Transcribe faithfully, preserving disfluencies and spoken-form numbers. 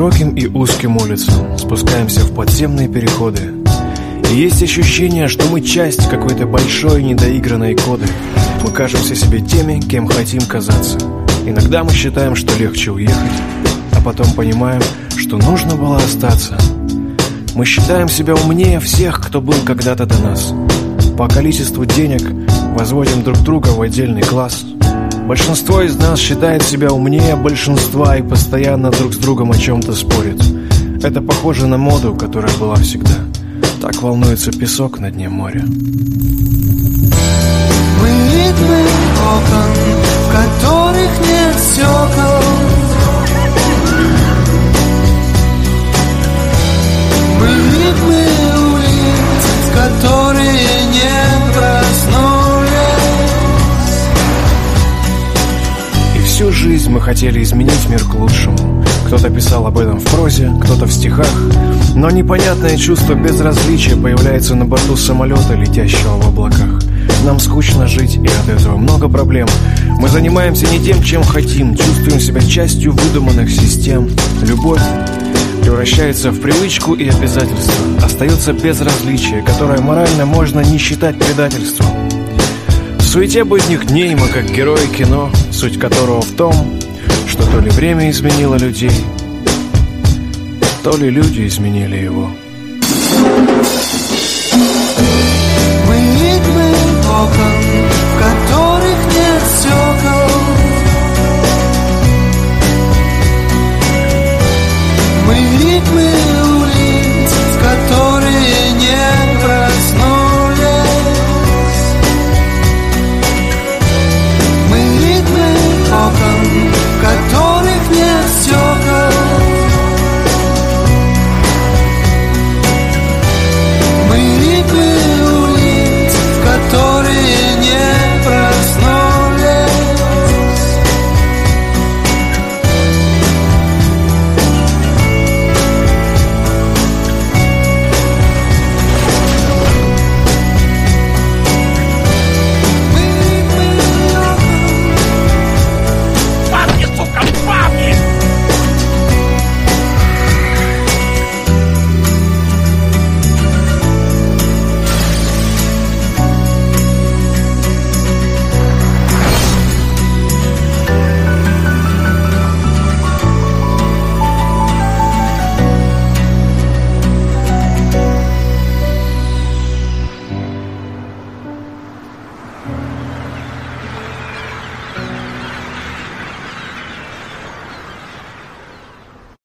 широким и узким улицам, спускаемся в подземные переходы. И есть ощущение, что мы часть какой-то большой недоигранной коды. Мы кажемся себе теми, кем хотим казаться. Иногда мы считаем, что легче уехать, а потом понимаем, что нужно было остаться. Мы считаем себя умнее всех, кто был когда-то до нас. По количеству денег возводим друг друга в отдельный класс. Большинство из нас считает себя умнее большинства и постоянно друг с другом о чем-то спорит. Это похоже на моду, которая была всегда. Так волнуется песок на дне моря. Мы ритмы окон, в которых нет стекол. Мы ритмы улиц, которые не проснулись. И всю жизнь мы хотели изменить мир к лучшему. Кто-то писал об этом в прозе, кто-то в стихах. Но непонятное чувство безразличия появляется на борту самолета, летящего в облаках. Нам скучно жить, и от этого много проблем. Мы занимаемся не тем, чем хотим, чувствуем себя частью выдуманных систем. Любовь превращается в привычку и обязательство. Остается безразличие, которое морально можно не считать предательством. В суете будних дней мы как герои кино, суть которого в том, что то ли время изменило людей, то ли люди изменили его.